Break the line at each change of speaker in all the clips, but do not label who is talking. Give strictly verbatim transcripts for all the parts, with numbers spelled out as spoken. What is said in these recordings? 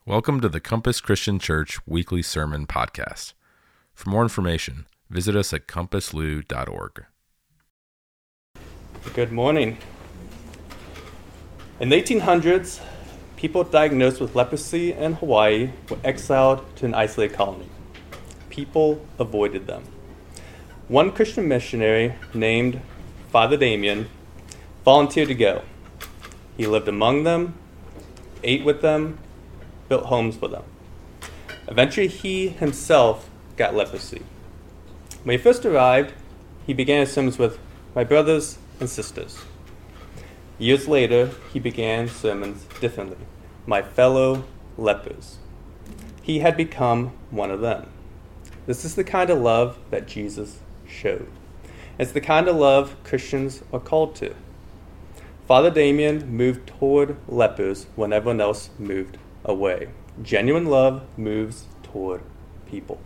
Welcome to the Compass Christian Church Weekly Sermon Podcast. For more information, visit us at compass lu dot org.
Good morning. In the eighteen hundreds, people diagnosed with leprosy in Hawaii were exiled to an isolated colony. People avoided them. One Christian missionary named Father Damien volunteered to go. He lived among them, ate with them, built homes for them. Eventually, he himself got leprosy. When he first arrived, he began his sermons with, "My brothers and sisters." Years later, he began sermons differently, "My fellow lepers." He had become one of them. This is the kind of love that Jesus showed. It's the kind of love Christians are called to. Father Damien moved toward lepers when everyone else moved away. Genuine love moves toward people.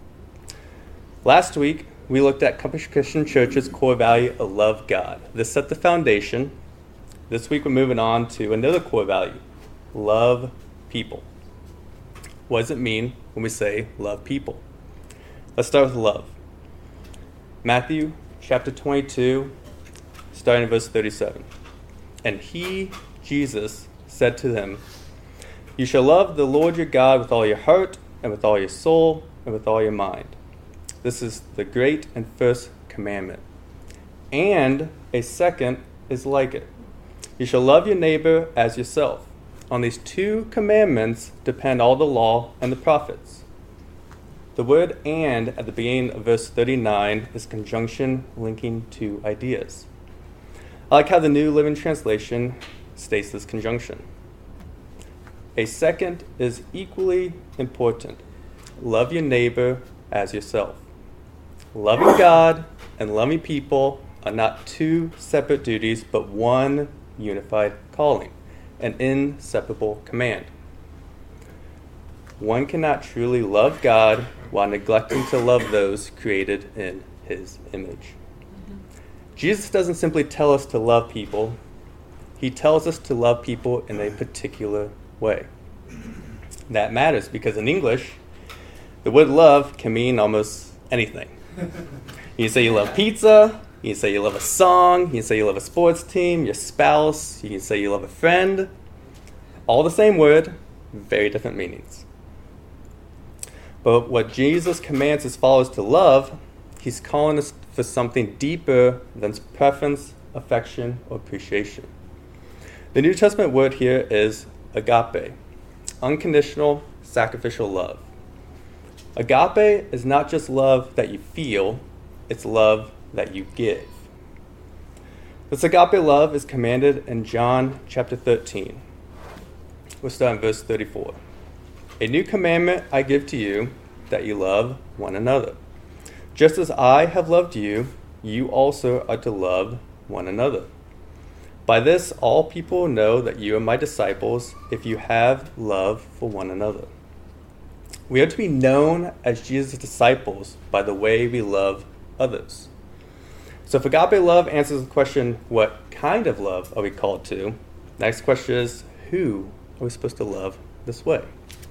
Last week, we looked at Compass Christian Church's core value of love God. This set the foundation. This week, we're moving on to another core value, love people. What does it mean when we say love people? Let's start with love. Matthew chapter twenty-two, starting in verse thirty-seven. And he, Jesus, said to them, "You shall love the Lord your God with all your heart, and with all your soul, and with all your mind. This is the great and first commandment. And a second is like it. You shall love your neighbor as yourself. On these two commandments depend all the law and the prophets." The word "and" at the beginning of verse thirty-nine is conjunction linking two ideas. I like how the New Living Translation states this conjunction. A second is equally important. Love your neighbor as yourself. Loving God and loving people are not two separate duties, but one unified calling, an inseparable command. One cannot truly love God while neglecting to love those created in his image. Jesus doesn't simply tell us to love people. He tells us to love people in a particular way. That matters because in English, the word love can mean almost anything. You can say you love pizza, you can say you love a song, you can say you love a sports team, your spouse, you can say you love a friend. All the same word, very different meanings. But what Jesus commands his followers to love, he's calling us for something deeper than preference, affection, or appreciation. The New Testament word here is agape, unconditional, sacrificial love. Agape is not just love that you feel, it's love that you give. This agape love is commanded in John chapter thirteen. We'll start in verse thirty-four. "A new commandment I give to you, that you love one another. Just as I have loved you, you also are to love one another. By this, all people will know that you are my disciples if you have love for one another." We are to be known as Jesus' disciples by the way we love others. So if agape love answers the question, what kind of love are we called to? Next question is, who are we supposed to love this way?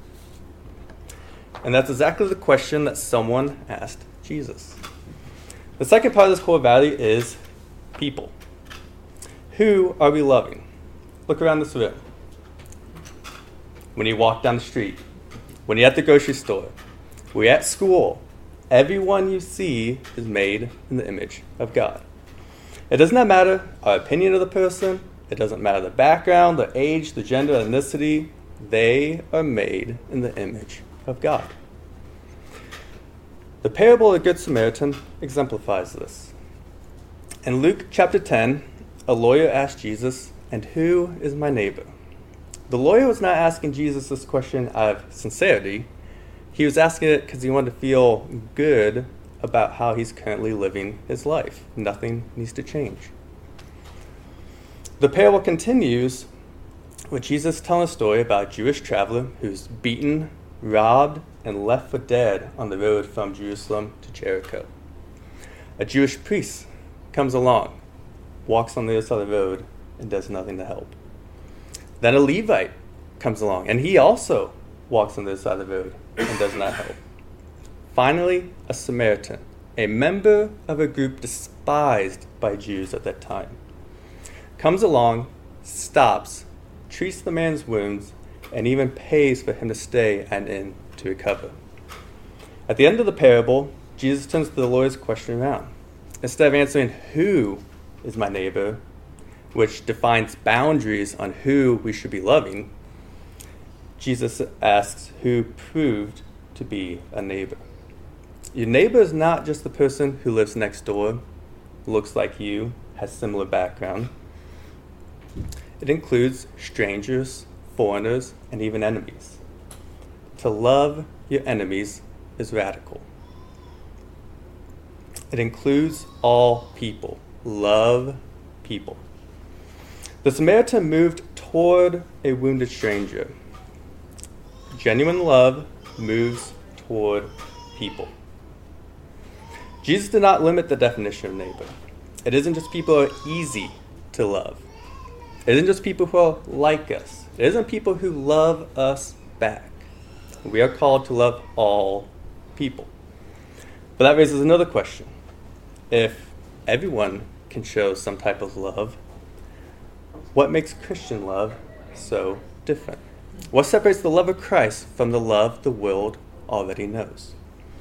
And that's exactly the question that someone asked Jesus. The second part of this core value is people. Who are we loving? Look around this room. When you walk down the street, when you're at the grocery store, when you're at school, everyone you see is made in the image of God. It does not matter our opinion of the person. It doesn't matter the background, the age, the gender, ethnicity. They are made in the image of God. The parable of the Good Samaritan exemplifies this. In Luke chapter ten, a lawyer asked Jesus, "And who is my neighbor?" The lawyer was not asking Jesus this question out of sincerity. He was asking it because he wanted to feel good about how he's currently living his life. Nothing needs to change. The parable continues with Jesus telling a story about a Jewish traveler who's beaten, robbed, and left for dead on the road from Jerusalem to Jericho. A Jewish priest comes along, walks on the other side of the road, and does nothing to help. Then a Levite comes along, and he also walks on the other side of the road and does not help. Finally, a Samaritan, a member of a group despised by Jews at that time, comes along, stops, treats the man's wounds, and even pays for him to stay and in to recover. At the end of the parable, Jesus turns the lawyer's question around. Instead of answering, "Who is my neighbor?" which defines boundaries on who we should be loving, Jesus asks who proved to be a neighbor. Your neighbor is not just the person who lives next door, looks like you, has similar background. It includes strangers, foreigners, and even enemies. To love your enemies is radical. It includes all people. Love people. The Samaritan moved toward a wounded stranger. Genuine love moves toward people. Jesus did not limit the definition of neighbor. It isn't just people who are easy to love. It isn't just people who are like us. It isn't people who love us back. We are called to love all people. But that raises another question. If everyone can show some type of love, what makes Christian love so different? What separates the love of Christ from the love the world already knows?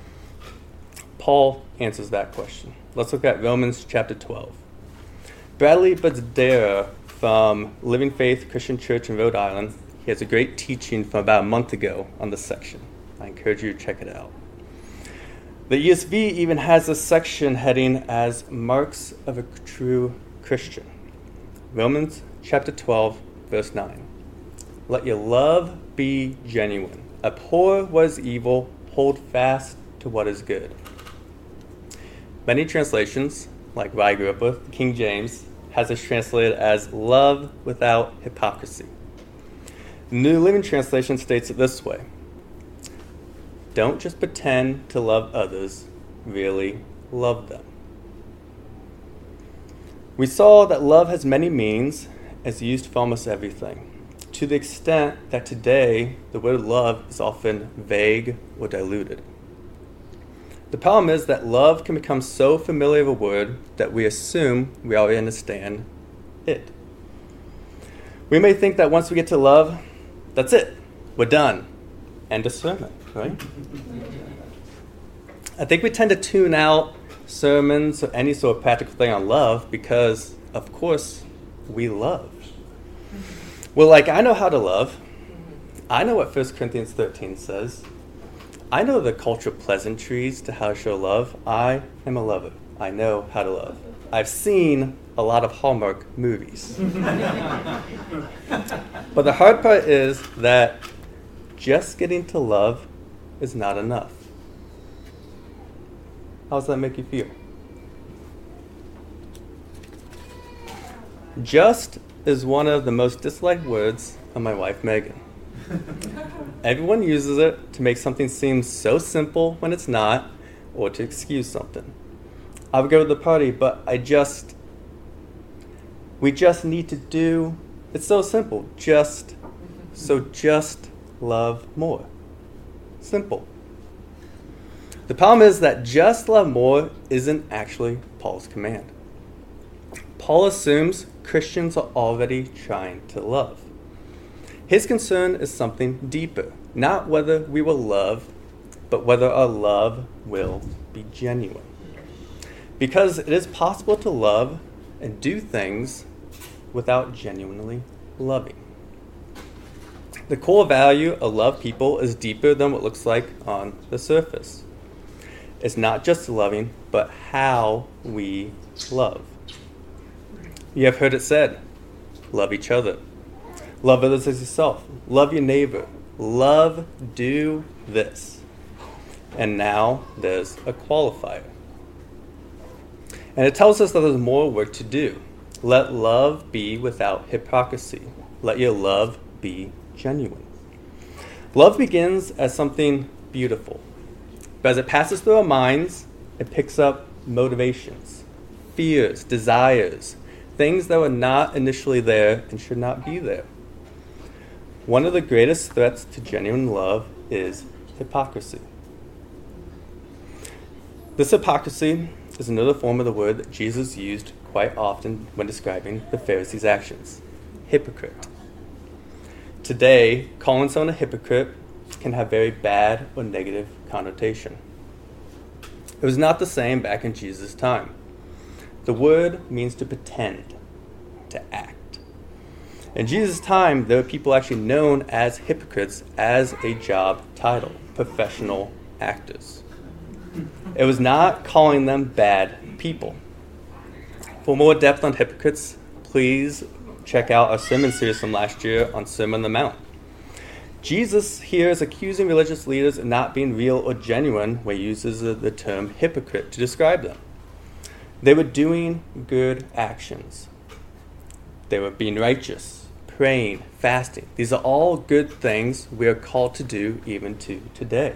Paul answers that question. Let's look at Romans chapter twelve. Bradley Badera from Living Faith Christian Church in Rhode Island, he has a great teaching from about a month ago on this section. I encourage you to check it out. The E S V even has a section heading as Marks of a True Christian. Romans chapter twelve, verse nine. Let your love be genuine. Abhor what is evil. Hold fast to what is good. Many translations, like what I grew up with, King James, has this translated as love without hypocrisy. The New Living Translation states it this way. Don't just pretend to love others, really love them. We saw that love has many meanings, as used for almost everything, to the extent that today the word love is often vague or diluted. The problem is that love can become so familiar of a word that we assume we already understand it. We may think that once we get to love, that's it, we're done. End of sermon, right? I think we tend to tune out sermons or any sort of practical thing on love because, of course, we love. Well, like, I know how to love. I know what First Corinthians thirteen says. I know the cultural pleasantries to how to show love. I am a lover. I know how to love. I've seen a lot of Hallmark movies. But the hard part is that just getting to love is not enough. How does that make you feel? Just is one of the most disliked words of my wife, Megan. Everyone uses it to make something seem so simple when it's not, or to excuse something. I would go to the party, but I just, we just need to do, it's so simple, just, so just love more. Simple. The problem is that just love more isn't actually Paul's command. Paul assumes Christians are already trying to love. His concern is something deeper, not whether we will love, but whether our love will be genuine. Because it is possible to love and do things without genuinely loving. The core value of love people is deeper than what looks like on the surface. It's not just loving, but how we love. You have heard it said, love each other. Love others as yourself. Love your neighbor. Love, do this. And now there's a qualifier. And it tells us that there's more work to do. Let love be without hypocrisy. Let your love be genuine. Love begins as something beautiful. But as it passes through our minds, it picks up motivations, fears, desires, things that were not initially there and should not be there. One of the greatest threats to genuine love is hypocrisy. This hypocrisy is another form of the word that Jesus used quite often when describing the Pharisees' actions. Hypocrite. Today, calling someone a hypocrite can have very bad or negative connotation. It was not the same back in Jesus' time. The word means to pretend, to act. In Jesus' time, there were people actually known as hypocrites as a job title, professional actors. It was not calling them bad people. For more depth on hypocrites, please check out our sermon series from last year on Sermon on the Mount. Jesus here is accusing religious leaders of not being real or genuine when he uses the term hypocrite to describe them. They were doing good actions. They were being righteous, praying, fasting. These are all good things we are called to do even to today.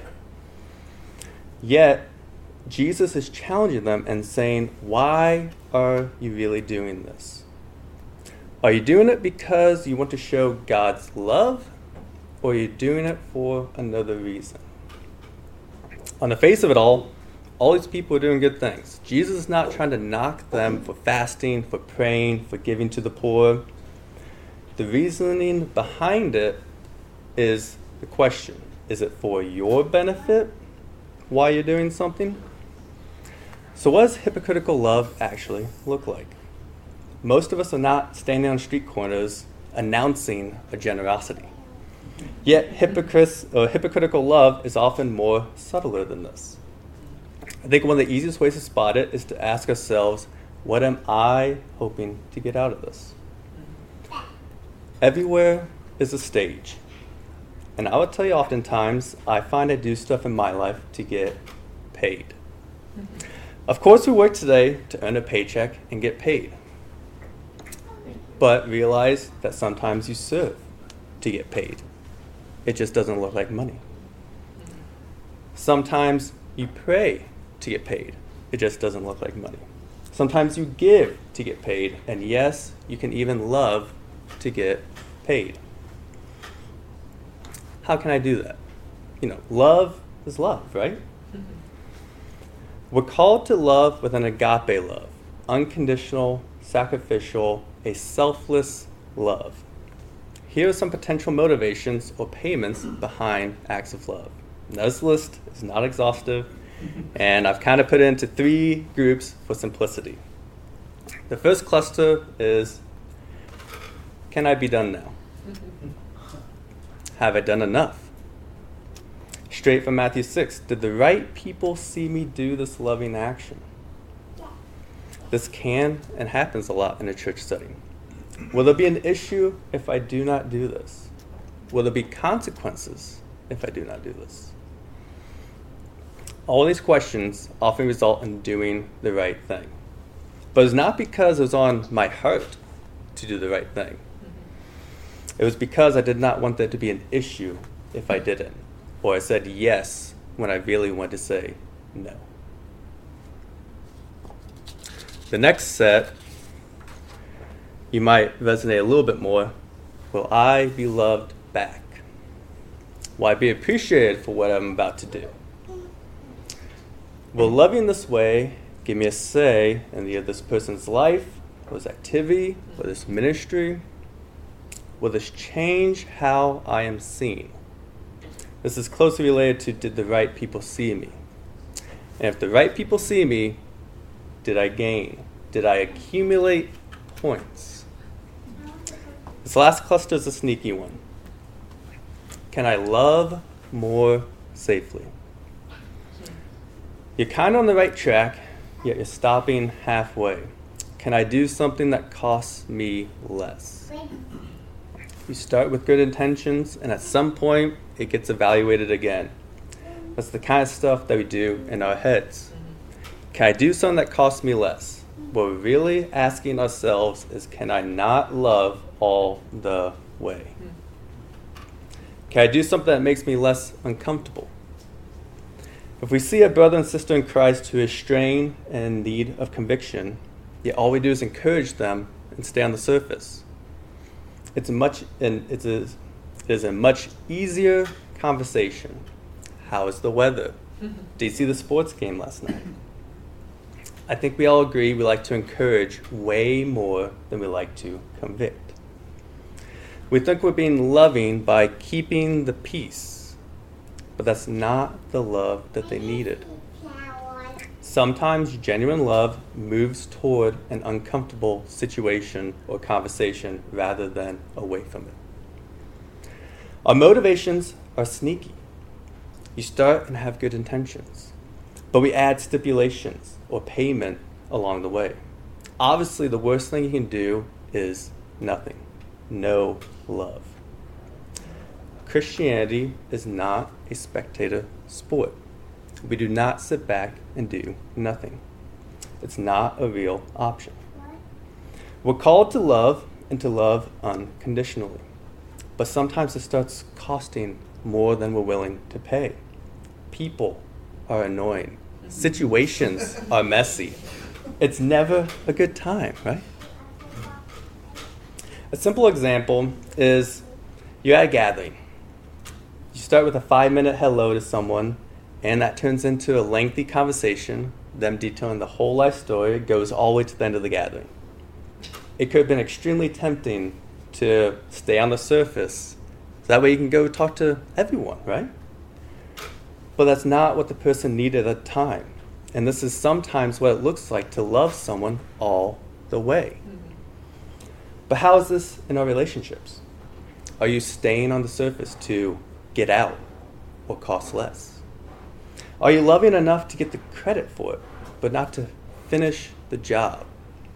Yet, Jesus is challenging them and saying, why are you really doing this? Are you doing it because you want to show God's love? Or are you doing it for another reason? On the face of it all, all these people are doing good things. Jesus is not trying to knock them for fasting, for praying, for giving to the poor. The reasoning behind it is the question. Is it for your benefit while you're doing something? So what does hypocritical love actually look like? Most of us are not standing on street corners announcing a generosity. Yet hypocrites, or hypocritical love is often more subtler than this. I think one of the easiest ways to spot it is to ask ourselves, what am I hoping to get out of this? Everywhere is a stage. And I would tell you oftentimes, I find I do stuff in my life to get paid. Of course, we work today to earn a paycheck and get paid. But realize that sometimes you serve to get paid. It just doesn't look like money. Sometimes you pray to get paid. It just doesn't look like money. Sometimes you give to get paid. And yes, you can even love to get paid. How can I do that? You know, love is love, right? Mm-hmm. We're called to love with an agape love, unconditional, sacrificial, a selfless love. Here are some potential motivations or payments behind acts of love. Now, this list is not exhaustive, and I've kind of put it into three groups for simplicity. The first cluster is, can I be done now? Have I done enough? Straight from Matthew six, did the right people see me do this loving action? This can and happens a lot in a church setting. Will there be an issue if I do not do this? Will there be consequences if I do not do this? All these questions often result in doing the right thing. But it's not because it was on my heart to do the right thing. It was because I did not want there to be an issue if I didn't. Or I said yes when I really wanted to say no. The next set, you might resonate a little bit more. Will I be loved back? Will I be appreciated for what I'm about to do? Will loving this way give me a say in the, this person's life, or this activity, or this ministry? Will this change how I am seen? This is closely related to, did the right people see me? And if the right people see me, did I gain? Did I accumulate points? This last cluster is a sneaky one. Can I love more safely? You're kind of on the right track, yet you're stopping halfway. Can I do something that costs me less? You start with good intentions, and at some point, it gets evaluated again. That's the kind of stuff that we do in our heads. Can I do something that costs me less? What we're really asking ourselves is, can I not love all the way? Can I do something that makes me less uncomfortable? If we see a brother and sister in Christ who is strained and in need of conviction, yet all we do is encourage them and stay on the surface, it's much and it's a, It is a much easier conversation. How is the weather? Did you see the sports game last night? I think we all agree we like to encourage way more than we like to convict. We think we're being loving by keeping the peace, but that's not the love that they needed. Sometimes genuine love moves toward an uncomfortable situation or conversation rather than away from it. Our motivations are sneaky. You start and have good intentions, but we add stipulations or payment along the way. Obviously, the worst thing you can do is nothing. No love. Christianity is not a spectator sport. We do not sit back and do nothing. It's not a real option. We're called to love and to love unconditionally. But sometimes it starts costing more than we're willing to pay. People are annoying. Situations are messy. It's never a good time, right? A simple example is you're at a gathering. You start with a five-minute hello to someone, and that turns into a lengthy conversation, them detailing the whole life story, goes all the way to the end of the gathering. It could have been extremely tempting to stay on the surface. So that way you can go talk to everyone, right? But that's not what the person needed at the time. And this is sometimes what it looks like to love someone all the way. Mm-hmm. But how is this in our relationships? Are you staying on the surface to get out or cost less? Are you loving enough to get the credit for it, but not to finish the job?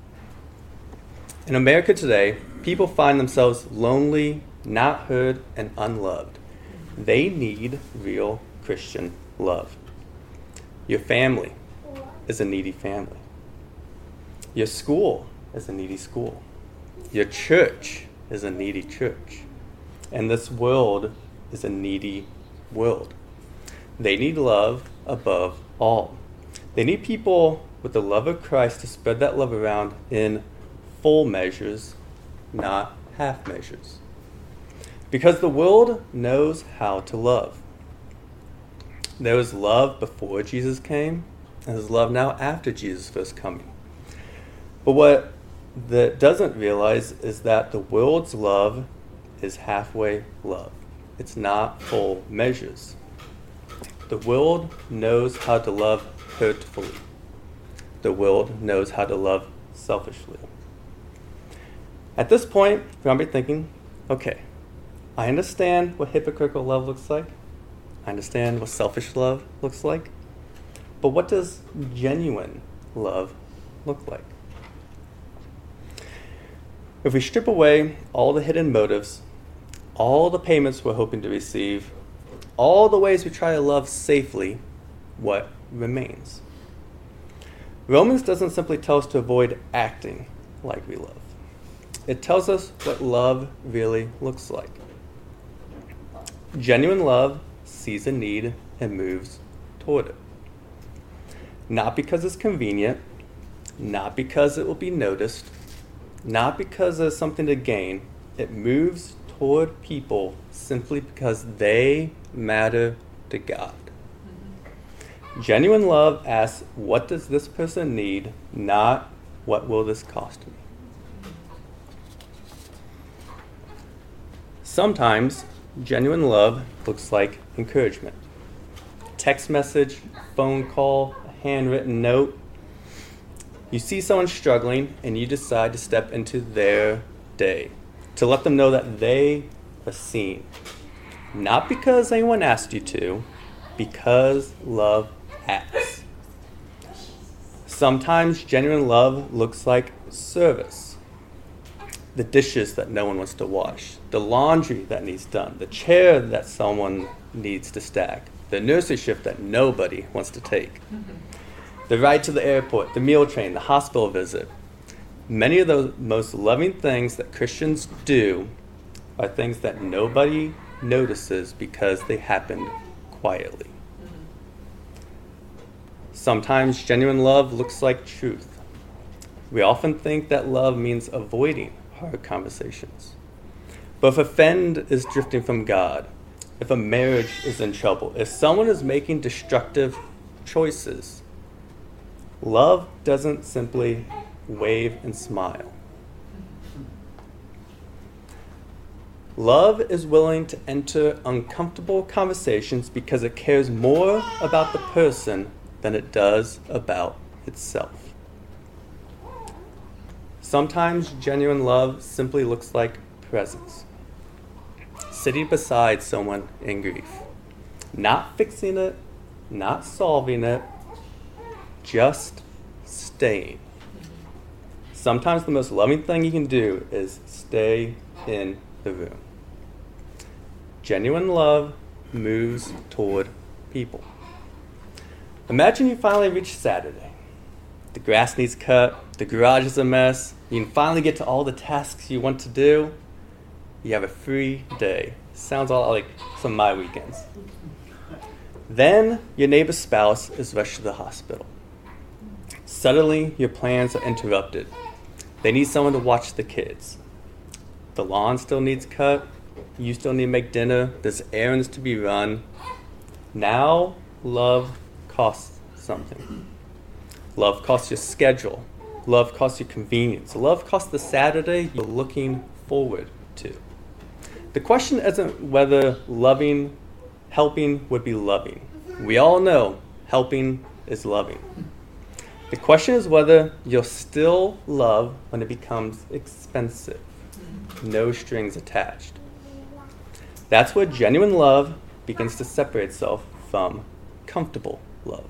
In America today, people find themselves lonely, not heard, and unloved. They need real Christian love. Your family is a needy family. Your school is a needy school. Your church is a needy church. And this world is a needy world. They need love above all. They need people with the love of Christ to spread that love around in full measures, not half measures. Because the world knows how to love. There was love before Jesus came, and there's love now after Jesus' first coming. But what that doesn't realize is that the world's love is halfway love. It's not full measures. The world knows how to love hurtfully. The world knows how to love selfishly. At this point, you might be thinking, okay, I understand what hypocritical love looks like. I understand what selfish love looks like. But what does genuine love look like? If we strip away all the hidden motives, all the payments we're hoping to receive, all the ways we try to love safely, what remains? Romans doesn't simply tell us to avoid acting like we love. It tells us what love really looks like. Genuine love sees a need and moves toward it. Not because it's convenient, not because it will be noticed, not because there's something to gain. It moves toward people simply because they matter to God. Mm-hmm. Genuine love asks, what does this person need, not what will this cost me? Sometimes genuine love looks like encouragement. Text message, phone call, a handwritten note. You see someone struggling and you decide to step into their day, to let them know that they are seen. Not because anyone asked you to, because love acts. Sometimes genuine love looks like service. The dishes that no one wants to wash, the laundry that needs done, the chair that someone needs to stack, the nursery shift that nobody wants to take, mm-hmm. the ride to the airport, the meal train, the hospital visit. Many of the most loving things that Christians do are things that nobody notices because they happened quietly. Mm-hmm. Sometimes genuine love looks like truth. We often think that love means avoiding hard conversations. But if a friend is drifting from God, if a marriage is in trouble, if someone is making destructive choices, love doesn't simply wave and smile. Love is willing to enter uncomfortable conversations because it cares more about the person than it does about itself. Sometimes genuine love simply looks like presence. Sitting beside someone in grief. Not fixing it, not solving it, just staying. Sometimes the most loving thing you can do is stay in the room. Genuine love moves toward people. Imagine you finally reach Saturday. The grass needs cut, the garage is a mess, you can finally get to all the tasks you want to do. You have a free day. Sounds a lot like some of my weekends. Then your neighbor's spouse is rushed to the hospital. Suddenly, your plans are interrupted. They need someone to watch the kids. The lawn still needs cut. You still need to make dinner. There's errands to be run. Now, love costs something. Love costs your schedule. Love costs your convenience. Love costs the Saturday you're looking forward to. The question isn't whether loving, helping would be loving. We all know helping is loving. The question is whether you'll still love when it becomes expensive. No strings attached. That's where genuine love begins to separate itself from comfortable love.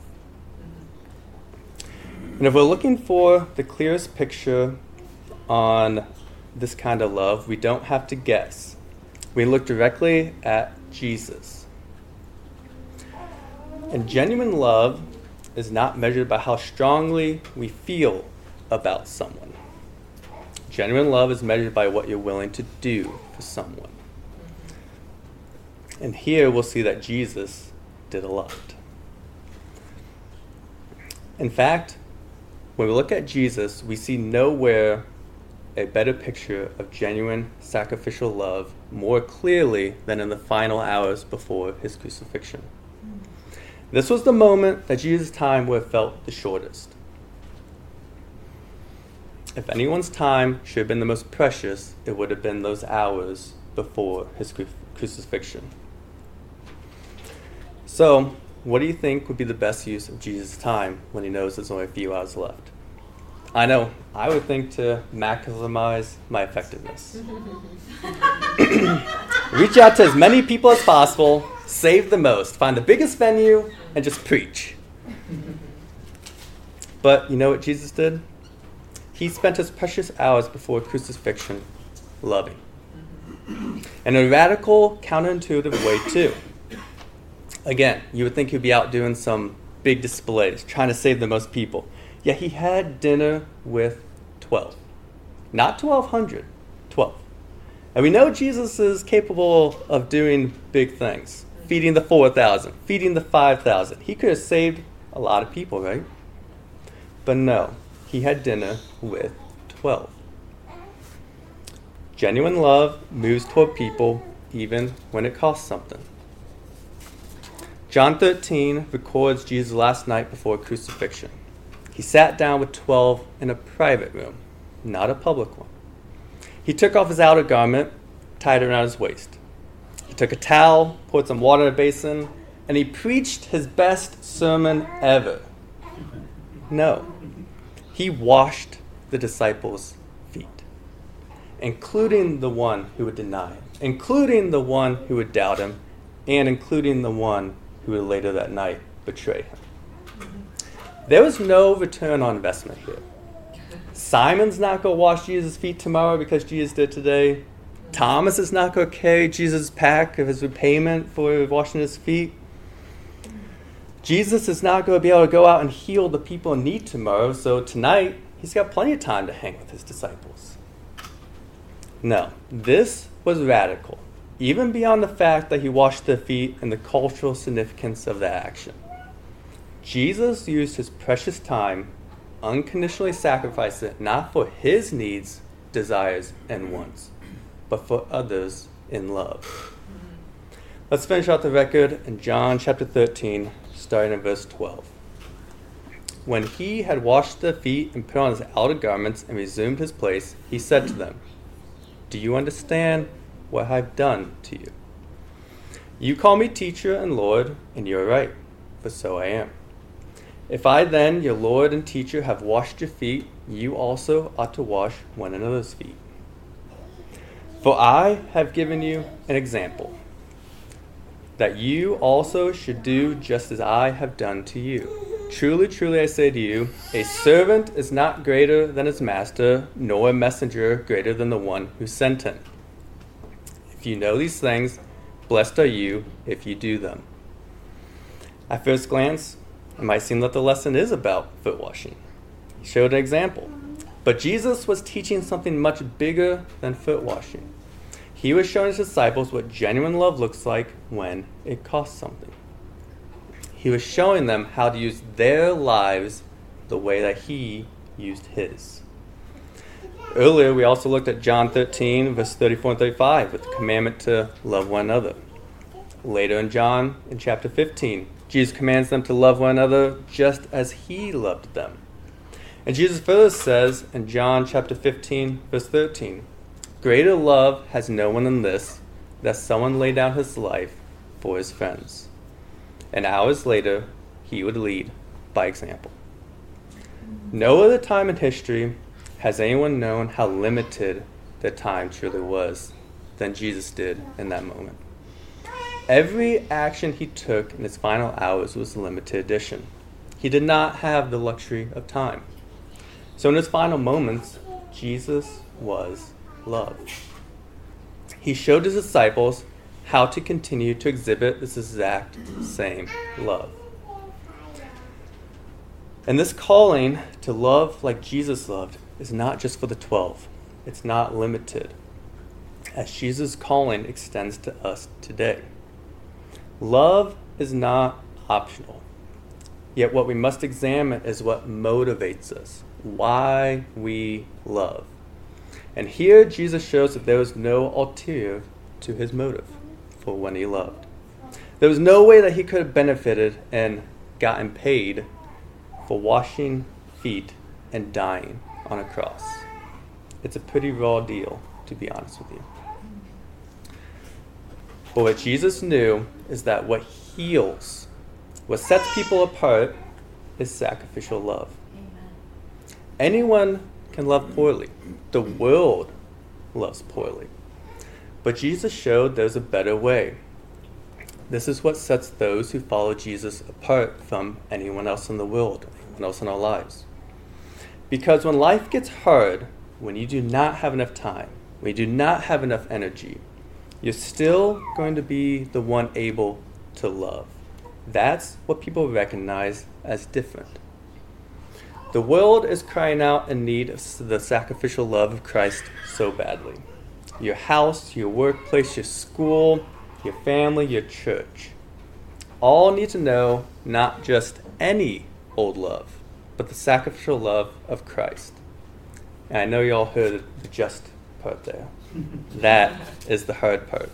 And if we're looking for the clearest picture on this kind of love, we don't have to guess. We look directly at Jesus. And genuine love is not measured by how strongly we feel about someone. Genuine love is measured by what you're willing to do for someone. And here we'll see that Jesus did a lot. In fact, when we look at Jesus, we see nowhere a better picture of genuine sacrificial love more clearly than in the final hours before his crucifixion. This was the moment that Jesus' time would have felt the shortest. If anyone's time should have been the most precious, it would have been those hours before his cru- crucifixion. So, what do you think would be the best use of Jesus' time when he knows there's only a few hours left? I know, I would think to maximize my effectiveness. Reach out to as many people as possible, save the most, find the biggest venue, and just preach. But you know what Jesus did? He spent his precious hours before crucifixion loving. In a radical, counterintuitive way, too. Again, you would think he'd be out doing some big displays, trying to save the most people. Yet he had dinner with twelve. Not twelve hundred, twelve. And we know Jesus is capable of doing big things. Feeding the four thousand, feeding the five thousand. He could have saved a lot of people, right? But no, he had dinner with twelve. Genuine love moves toward people even when it costs something. John thirteen records Jesus' last night before crucifixion. He sat down with twelve in a private room, not a public one. He took off his outer garment, tied it around his waist. He took a towel, poured some water in a basin, and he preached his best sermon ever. No, he washed the disciples' feet, including the one who would deny him, including the one who would doubt him, and including the one who would later that night betray him. There was no return on investment here. Simon's not going to wash Jesus' feet tomorrow because Jesus did today. Thomas is not going to carry Jesus' pack of his repayment for washing his feet. Jesus is not going to be able to go out and heal the people in need tomorrow, so tonight he's got plenty of time to hang with his disciples. No, this was radical, even beyond the fact that he washed their feet and the cultural significance of the action. Jesus used his precious time, unconditionally sacrificed it, not for his needs, desires, and wants, but for others in love. Let's finish out the record in John chapter thirteen, starting in verse twelve. When he had washed their feet and put on his outer garments and resumed his place, he said to them, "Do you understand what I have done to you? You call me teacher and Lord, and you are right, for so I am. If I then, your Lord and teacher, have washed your feet, you also ought to wash one another's feet. For I have given you an example, that you also should do just as I have done to you. Truly, truly, I say to you, a servant is not greater than his master, nor a messenger greater than the one who sent him. If you know these things, blessed are you if you do them." At first glance, it might seem that the lesson is about foot washing. He showed an example. But Jesus was teaching something much bigger than foot washing. He was showing his disciples what genuine love looks like when it costs something. He was showing them how to use their lives the way that he used his. Earlier, we also looked at John thirteen, verse thirty-four and thirty-five, with the commandment to love one another. Later in John, in chapter fifteen, Jesus commands them to love one another just as he loved them. And Jesus further says in John chapter fifteen, verse thirteen, "Greater love has no one than this, that someone lay down his life for his friends." And hours later, he would lead by example. No other time in history has anyone known how limited the time truly was than Jesus did in that moment. Every action he took in his final hours was a limited edition. He did not have the luxury of time. So in his final moments, Jesus was love. He showed his disciples how to continue to exhibit this exact same love. And this calling to love like Jesus loved is not just for the twelve. It's not limited, as Jesus' calling extends to us today. Love is not optional. Yet what we must examine is what motivates us, why we love. And here Jesus shows that there was no ulterior to his motive for when he loved. There was no way that he could have benefited and gotten paid for washing feet and dying on a cross. It's a pretty raw deal, to be honest with you. But what Jesus knew is that what heals, what sets people apart, is sacrificial love. Amen. Anyone can love poorly. The world loves poorly. But Jesus showed there's a better way. This is what sets those who follow Jesus apart from anyone else in the world, anyone else in our lives. Because when life gets hard, when you do not have enough time, when you do not have enough energy, you're still going to be the one able to love. That's what people recognize as different. The world is crying out in need of the sacrificial love of Christ so badly. Your house, your workplace, your school, your family, your church, all need to know not just any old love, but the sacrificial love of Christ. And I know you all heard the just part there. That is the hard part.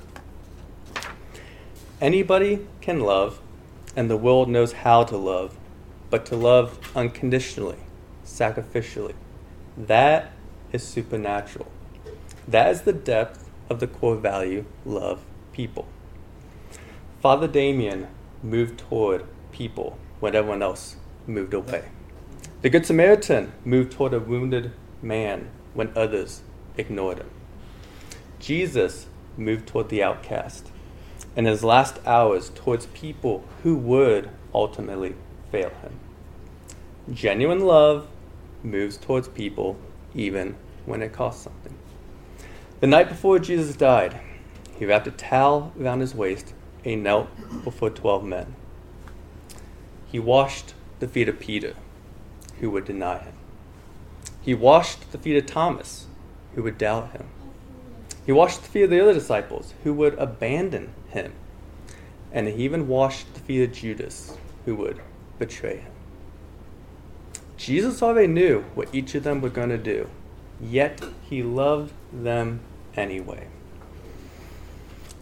Anybody can love, and the world knows how to love, but to love unconditionally, sacrificially, that is supernatural. That is the depth of the core value, love people. Father Damien moved toward people when everyone else moved away. The Good Samaritan moved toward a wounded man when others ignored him. Jesus moved toward the outcast, in his last hours towards people who would ultimately fail him. Genuine love moves towards people even when it costs something. The night before Jesus died, he wrapped a towel around his waist and he knelt before twelve men. He washed the feet of Peter, who would deny him. He washed the feet of Thomas, who would doubt him. He washed the feet of the other disciples, who would abandon him. And he even washed the feet of Judas, who would betray him. Jesus already knew what each of them were going to do, yet he loved them anyway.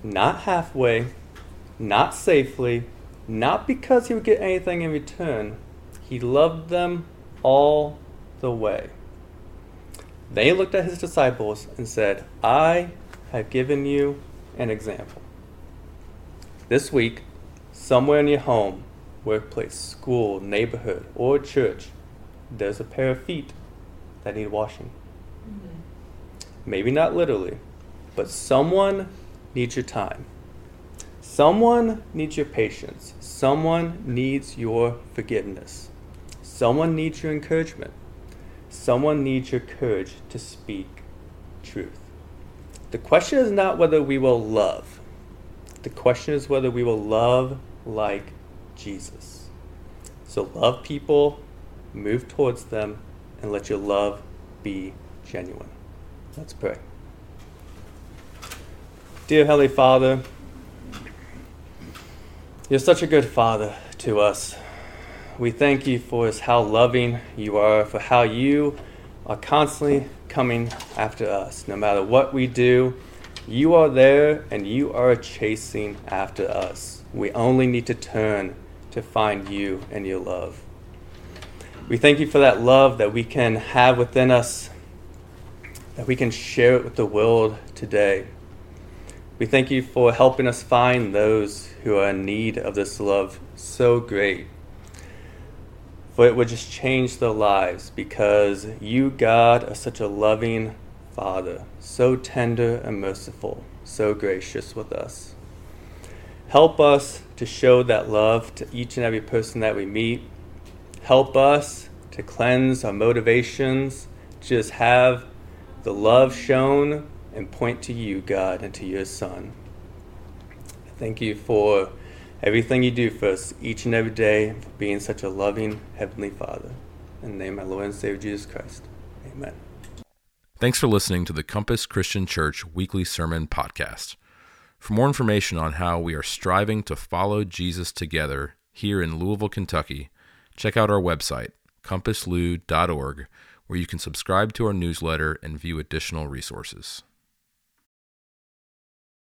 not halfway, not safely, not because he would get anything in return. He loved them all the way. Then he looked at his disciples and said, I have given you an example. This week, somewhere in your home, workplace, school, neighborhood, or church, there's a pair of feet that need washing. Mm-hmm. Maybe not literally, but someone needs your time. Someone needs your patience. Someone needs your forgiveness. Someone needs your encouragement. Someone needs your courage to speak truth. The question is not whether we will love. The question is whether we will love like Jesus. So love people, move towards them, and let your love be genuine. Let's pray. Dear Heavenly Father, you're such a good Father to us. We thank you for how loving you are, for how you are constantly coming after us. No matter what we do, you are there and you are chasing after us. We only need to turn to find you and your love. We thank you for that love that we can have within us, that we can share it with the world today. We thank you for helping us find those who are in need of this love so great. For it would just change their lives, because you, God, are such a loving Father, so tender and merciful, so gracious with us. Help us to show that love to each and every person that we meet. Help us to cleanse our motivations, to just have the love shown and point to you, God, and to your Son. Thank you for everything you do for us each and every day, for being such a loving Heavenly Father. In the name of my Lord and Savior Jesus Christ. Amen.
Thanks for listening to the Compass Christian Church Weekly Sermon Podcast. For more information on how we are striving to follow Jesus together here in Louisville, Kentucky, check out our website, compass lou dot org, where you can subscribe to our newsletter and view additional resources.